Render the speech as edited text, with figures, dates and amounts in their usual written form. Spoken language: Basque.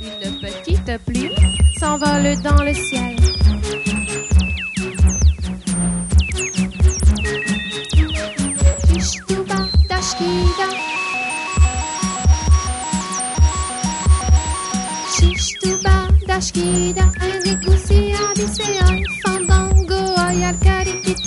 Une petite plume s'envole dans le ciel. Shtuba dashkida. Shtuba dashkida. Ay, Odisea, fandango, ay, alcarikita.